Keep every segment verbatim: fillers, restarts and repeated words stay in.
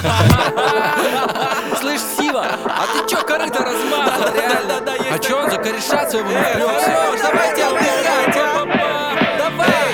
Слышь, Сива, а ты чё корыто размазал, реально? А чё он за кореша своего не впрёгся? Давайте отдыхать, давай!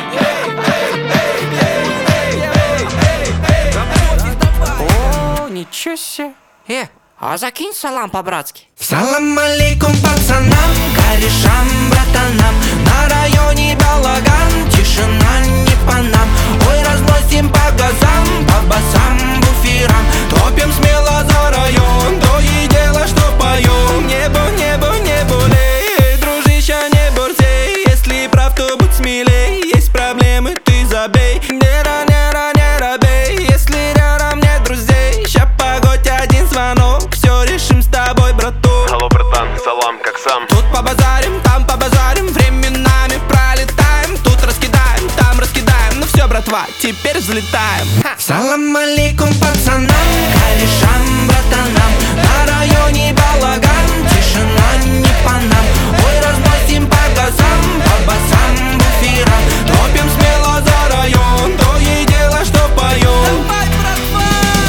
О, ничего себе. Э, а закинь салам по-братски. Салам алейкум пацанам, корешам, братанам. На районе балаган, тишина не по нам. Ой, разносим по газам, по басам, буферам. Топим смело за район, то и дело, что поем. Небо, небо, небо, лей, дружище, не борзей. Если прав, то будь смелей, есть проблемы, ты забей. Нера, нера, не робей, если рядом нет друзей. Ща погодь, один звонок, все решим с тобой, браток. Алло, братан, салам, как сам? Тут побазарим, там побазарим, временами пролетаем. Тут раскидаем, там раскидаем. Ну все, братва, теперь взлетаем. Салам алейкум пацанам, корешам, братанам. На районе балаган, тишина не по нам. Ой, разносим по газам, по басам, буферам. Топим смело за район, то и дело, что поем. Давай, братва!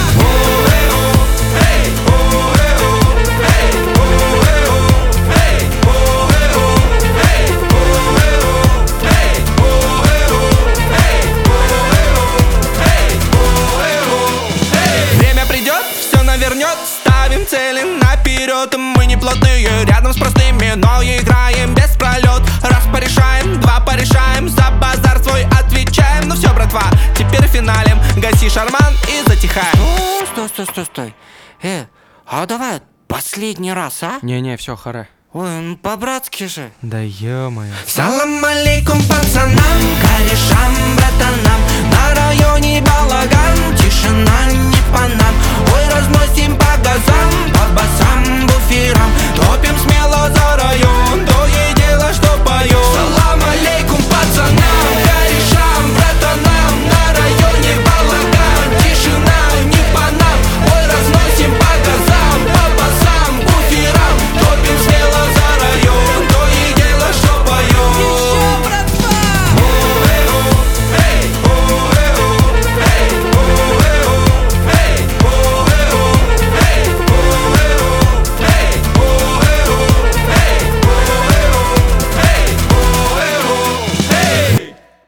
Время придет, все навернет, ставим цели наперед. Мы не плотные, рядом с простыми, но играем без пролет. Раз порешаем, два порешаем, за базар свой отвечаем. Ну все, братва, теперь финалем. Гаси шарман и затихаем. О, стой, стой, стой, стой. Э, а давай последний раз, а? Не-не, все, харе. Ой, ну по-братски же. Да ё-моё. Салам алейкум пацанам, корешам, братанам. На районе балаган, тишина не по нам.